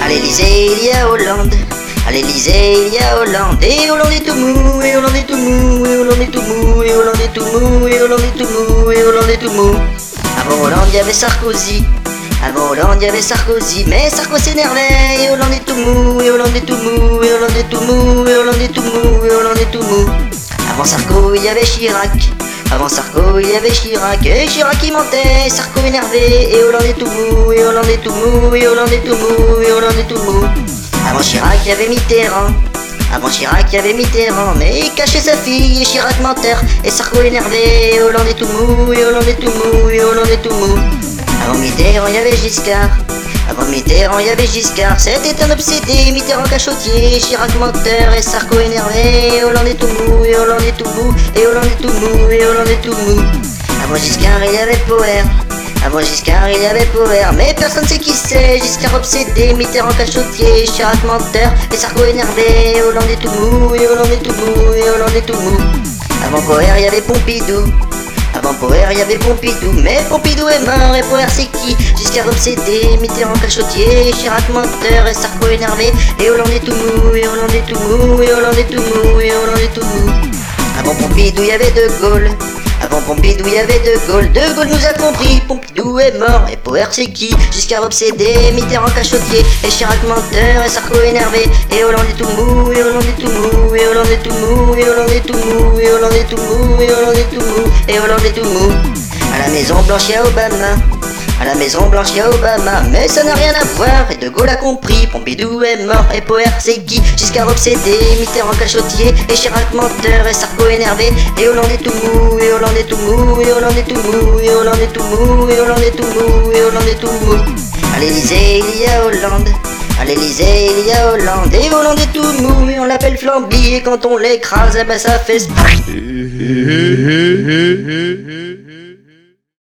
À l'Élysée, il y a Hollande. À l'Élysée, il y a Hollande. Et Hollande est tout mou, et Hollande est tout mou, et Hollande est tout mou, et Hollande est tout mou, et Hollande est tout mou, et Hollande est tout mou. Avant Hollande, il y avait Sarkozy. Avant Hollande, il y avait Sarkozy. Mais Sarko s'énervait, et Hollande est tout mou, et Hollande est tout mou, et Hollande est tout mou, et Hollande est tout mou, et Hollande est tout mou. Avant Sarko, il y avait Chirac. Avant Sarko, il y avait Chirac. Et Chirac il mentait, Sarko énervé. Et Hollande est tout mou, et Hollande est tout mou, et Hollande est tout mou, et Hollande est tout mou. Avant Chirac, il y avait Mitterrand. Avant Chirac, il y avait Mitterrand. Mais il cachait sa fille, et Chirac menteur. Et Sarko énervé, et Hollande est tout mou, et Hollande est tout mou, et Hollande est tout mou. Avant Mitterrand, il y avait Giscard. Avant Mitterrand, il y avait Giscard. C'était un obsédé, Mitterrand cachotier, Chirac menteur et Sarko énervé. Et Hollande est tout mou, et Hollande est tout mou, et Hollande est tout mou, et Hollande est tout mou. Avant Giscard, il y avait Poher. Avant Giscard, il y avait Poher. Mais personne sait qui c'est. Giscard obsédé, Mitterrand cachotier, Chirac menteur et Sarko énervé. Et Hollande est tout mou, et Hollande est tout mou, et Hollande est tout mou. Avant Poher, il y avait Pompidou. Avant Poher, il y avait Pompidou, mais Pompidou est mort et Poher c'est qui? Giscard obsédé, Mitterrand cachotier, Chirac menteur et Sarko énervé. Et Hollande est tout mou, et Hollande est tout mou, et Hollande est tout mou, et Hollande est tout mou. Avant Pompidou, il y avait De Gaulle. Avant Pompidou, il y avait De Gaulle. De Gaulle nous a compris, Pompidou est mort et Poher c'est qui? Giscard obsédé, Mitterrand cachotier et Chirac menteur et Sarko énervé. Et Hollande est tout mou, et Hollande est tout mou, et Hollande est tout mou, et Hollande est tout mou, et Hollande est tout mou, et Hollande est tout mou, et Hollande est tout mou. À la Maison Blanche, il y a Obama. À la Maison Blanche, il y a Obama, mais ça n'a rien à voir. Et De Gaulle a compris, Pompidou est mort et Poher c'est qui? Giscard obsédé, Mitterrand cachotier et Chirac menteur et Sarko énervé. Et Hollande est tout mou, et Hollande est tout mou, et Hollande est tout mou, et Hollande est tout mou, et Hollande est tout mou, et Hollande est tout mou. À l'Élysée, il y a Hollande. À l'Élysée, il y a Hollande. Et Hollande est tout mou, et on l'appelle Flamby. Et quand on l'écrase, eh ben ça fait